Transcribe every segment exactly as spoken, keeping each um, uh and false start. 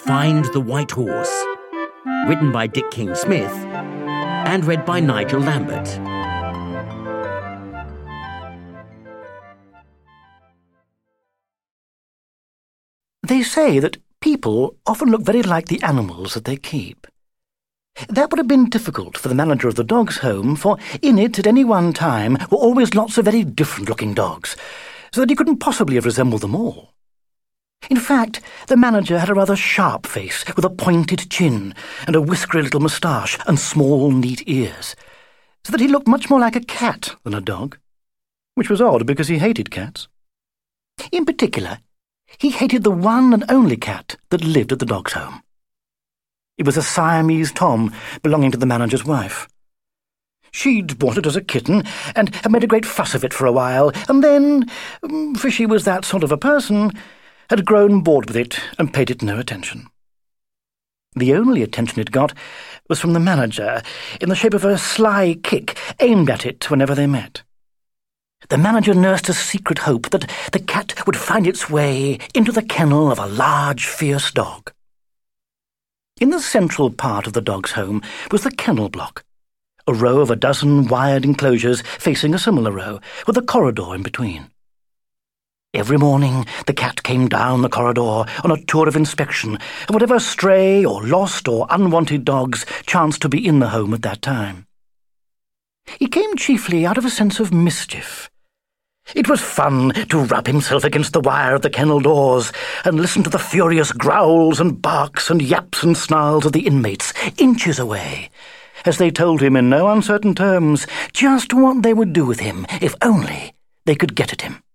Find the White Horse, written by Dick King-Smith and read by Nigel Lambert. They say that people often look very like the animals that they keep. That would have been difficult for the manager of the dog's home, for in it at any one time were always lots of very different-looking dogs, so that he couldn't possibly have resembled them all. In fact, the manager had a rather sharp face with a pointed chin and a whiskery little moustache and small, neat ears, so that he looked much more like a cat than a dog, which was odd because he hated cats. In particular, he hated the one and only cat that lived at the dog's home. It was a Siamese Tom belonging to the manager's wife. She'd bought it as a kitten and had made a great fuss of it for a while, and then, for she was that sort of a person, had grown bored with it and paid it no attention. The only attention it got was from the manager, in the shape of a sly kick aimed at it whenever they met. The manager nursed a secret hope that the cat would find its way into the kennel of a large, fierce dog. In the central part of the dog's home was the kennel block, a row of a dozen wired enclosures facing a similar row, with a corridor in between. Every morning the cat came down the corridor on a tour of inspection of whatever stray or lost or unwanted dogs chanced to be in the home at that time. He came chiefly out of a sense of mischief. It was fun to rub himself against the wire of the kennel doors and listen to the furious growls and barks and yaps and snarls of the inmates inches away, as they told him in no uncertain terms just what they would do with him if only they could get at him.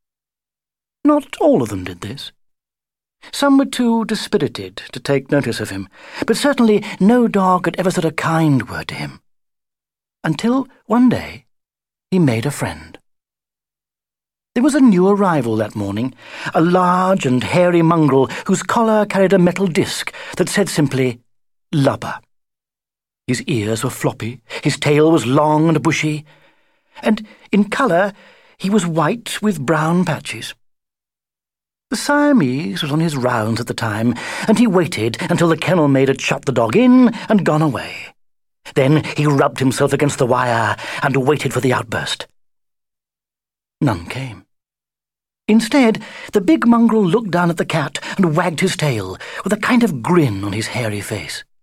Not all of them did this. Some were too dispirited to take notice of him, but certainly no dog had ever said a kind word to him. Until one day he made a friend. There was a new arrival that morning, a large and hairy mongrel whose collar carried a metal disc that said simply, Lubber. His ears were floppy, his tail was long and bushy, and in colour he was white with brown patches. The Siamese was on his rounds at the time, and he waited until the kennel maid had shut the dog in and gone away. Then he rubbed himself against the wire and waited for the outburst. None came. Instead, the big mongrel looked down at the cat and wagged his tail, with a kind of grin on his hairy face.